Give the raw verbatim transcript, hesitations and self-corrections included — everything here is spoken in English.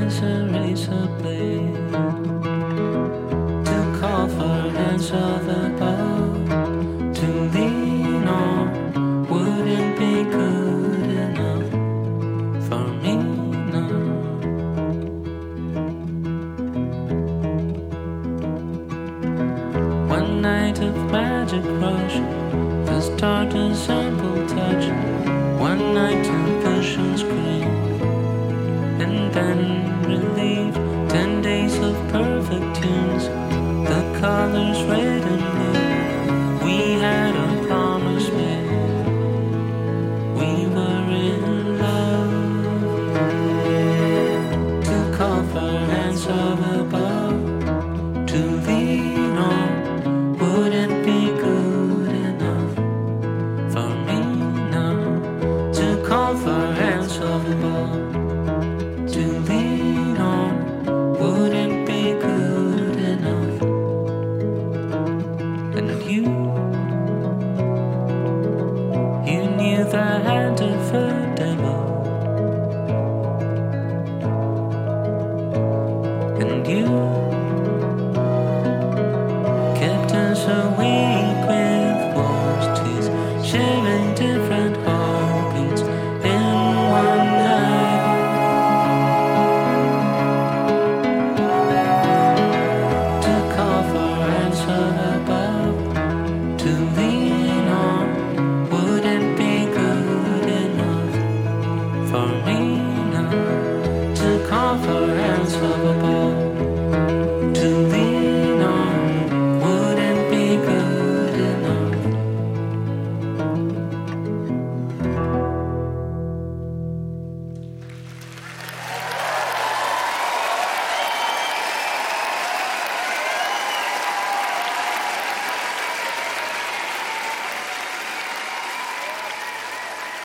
is a razor blade to call for hands of above to lean on. Wouldn't be good enough for me now. One night of magic rush, the starter sample touch. One night to push on screen, and then relief. Ten days of perfect tunes, the colors red and blue. We had a promise made, we were in love. To call for hands of above to lean on. Wouldn't be good enough for me now. To call for hands of above to lean on. Wouldn't be good enough. And you, you knew the hand of a devil. And you kept us awake with wars, teeth, sharing different heartbeats in one night. To call for hands of above to lean on. Wouldn't be good enough for me now. To call for hands of above.